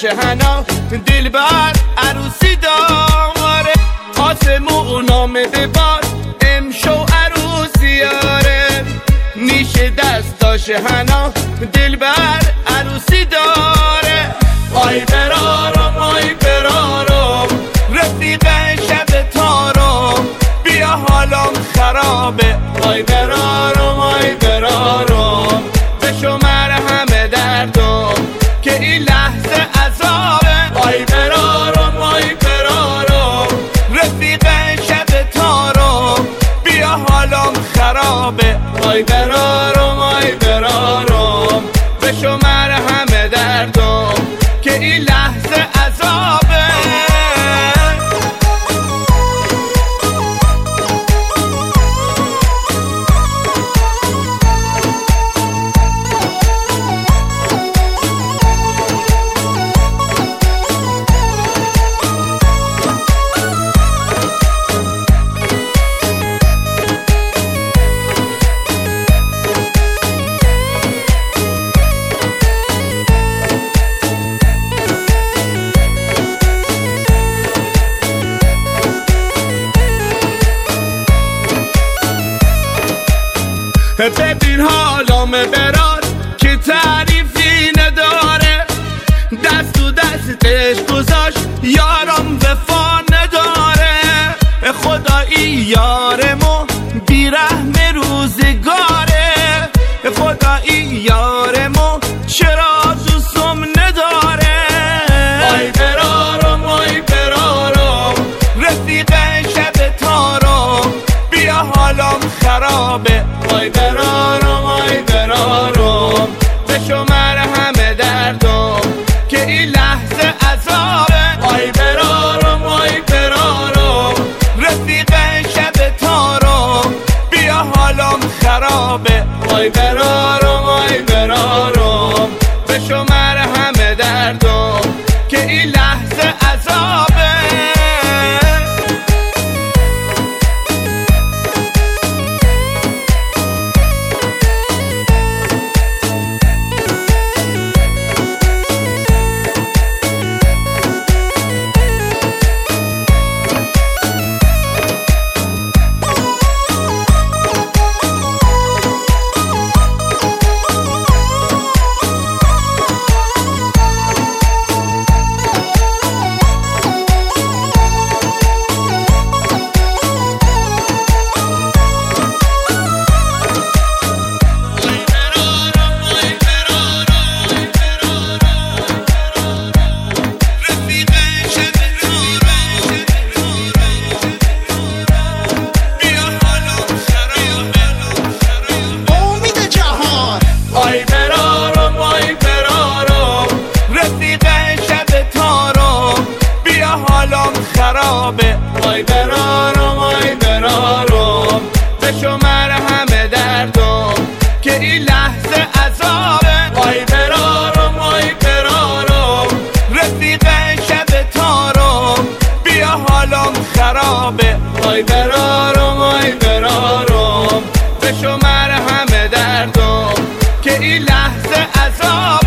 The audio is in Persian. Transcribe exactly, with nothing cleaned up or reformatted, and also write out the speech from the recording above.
شهنا دلبر عروسی داره، آسمون آمده بار امشو عروسی آره. نیشه دستا شهنا دلبر عروسی داره. آی برارم آی برارم رفیق شب تارم، بیا حالم خرابه. آی برارم آی برارم بشمر همه دردم که این لحظه عذابه. آی برارم آی برارم رفیق شب تارم، بیا حالم خرابه. آی برارم آی برارم بشمر همه دردم که این لحظه عذابه. ببین حالام برار که تعریفی نداره، دست تو دستش گذاشت یارم وفا نداره. خدایی یارمو بیرحم روزگاره، خدایی یارمو چرا دوستم نداره. آی برارم آی برارم رفیق شب تارم، بیا حالم خرابه. آی برارم آی برارم بشمر همه دردم که این لحظه عذابه. آی برارم آی برارم رفیق شب تارم، بیا حالم خرابه. آی برارم آی برارم بشمر همه دردم که این لحظه عذابه. آی برارم آی برارم بشمر همه دردم که این لحظه عذابه. آی برارم آی برارم رفیق شب تارم، بیا حالم خرابه. آی برارم آی برارم بشمر همه دردم که این لحظه عذابه.